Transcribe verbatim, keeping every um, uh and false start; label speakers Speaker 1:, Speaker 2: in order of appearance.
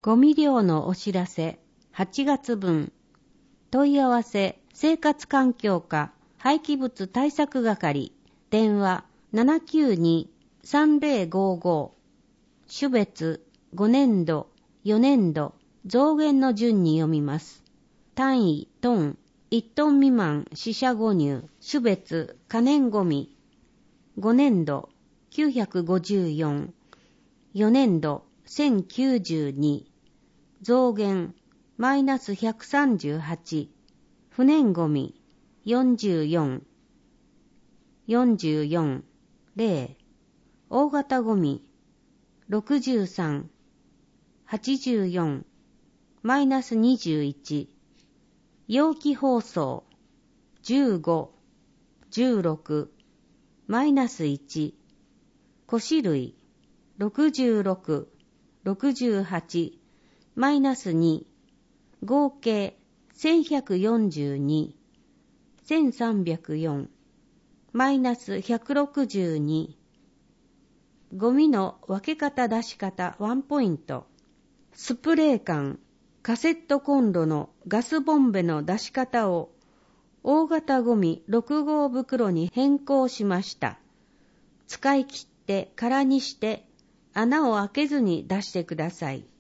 Speaker 1: ゴミ量のお知らせはちがつぶん。問い合わせ生活環境課廃棄物対策係電話 ななきゅうに さんぜろごご 種別ごねんどよねんど増減の順に読みます。単位トンいちトン未満四捨五入種別可燃ごみごねんどきゅうひゃくごじゅうよんよねんどせんきゅうじゅうに増減マイナスひゃくさんじゅうはち不燃ごみよんじゅうよん よんじゅうよん ゼロ大型ごみろくじゅうさん はちじゅうよんマイナスにじゅういち容器包装じゅうご じゅうろくマイナスいち古紙類ろくじゅうろく ろくじゅうはちマイナスに合計せんひゃくよんじゅうに せんさんびゃくよんマイナスひゃくろくじゅうにゴミの分け方出し方ワンポイントスプレー缶カセットコンロのガスボンベの出し方を大型ゴミろくごうぶくろに変更しました。使い切って空にして穴を開けずに出してください。